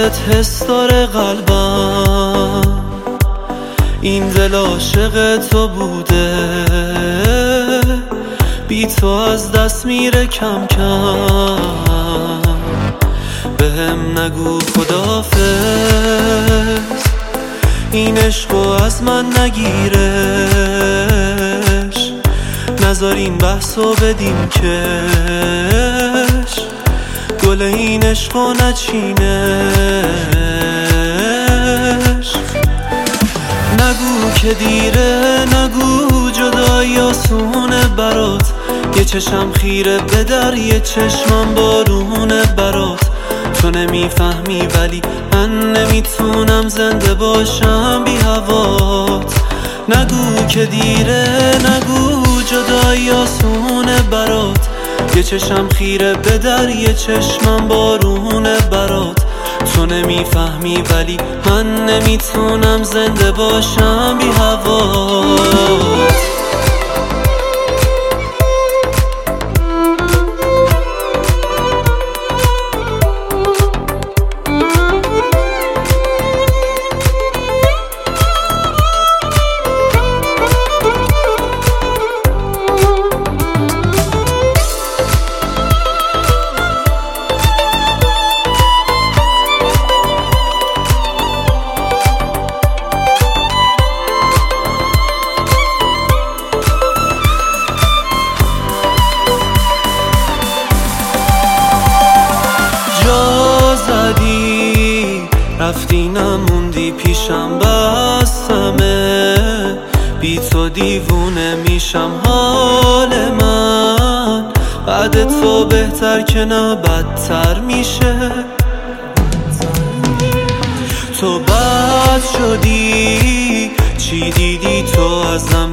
واسط حس داره قلبم، این دل عاشق تو بوده، بی تو از دست میره کم کم. بهم نگو خداحافظ، این عشقو از من نگیرش، نذار این بحثو بدیم کش، گل این عشقو نچینش. نگو که دیره، نگو جدایی آسونه برات، یه چشم خیره به در، یه چشمم بارونه برات. تو نمیفهمی ولی من نمیتونم زنده باشم بی هوات. نگو که دیره، نگو جدایی آسونه برات، یه چشم خیره به در، یه چشمم بارونه برات. تو نمیفهمی ولی من نمیتونم زنده باشم بی هوات. رفتی نموندی پیشم، بستمه، بی تو دیوونه میشم. حال من بعد تو بهتر که نه بدتر میشه. تو بد شدی، چی دیدی تو ازم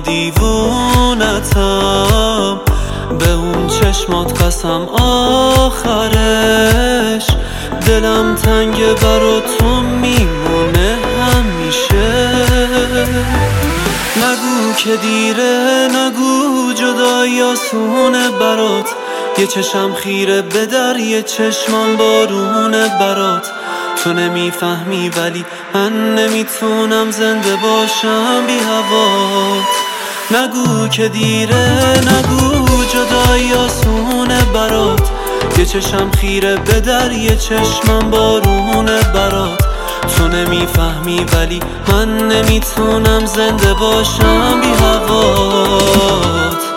دیوونتم، به اون چشمات قسم آخرش دلم تنگ برا تو میمونه همیشه. نگو که دیره، نگو جدایی آسونه برات، یه چشم خیره به در، یه چشمم بارونه برات. تو نمیفهمی ولی من نمیتونم زنده باشم بی هوات. نگو که دیره، نگو جدایی آسونه برات، یه چشم خیره به در، یه چشمم بارونه برات. تو نمیفهمی ولی من نمیتونم زنده باشم بی هوات.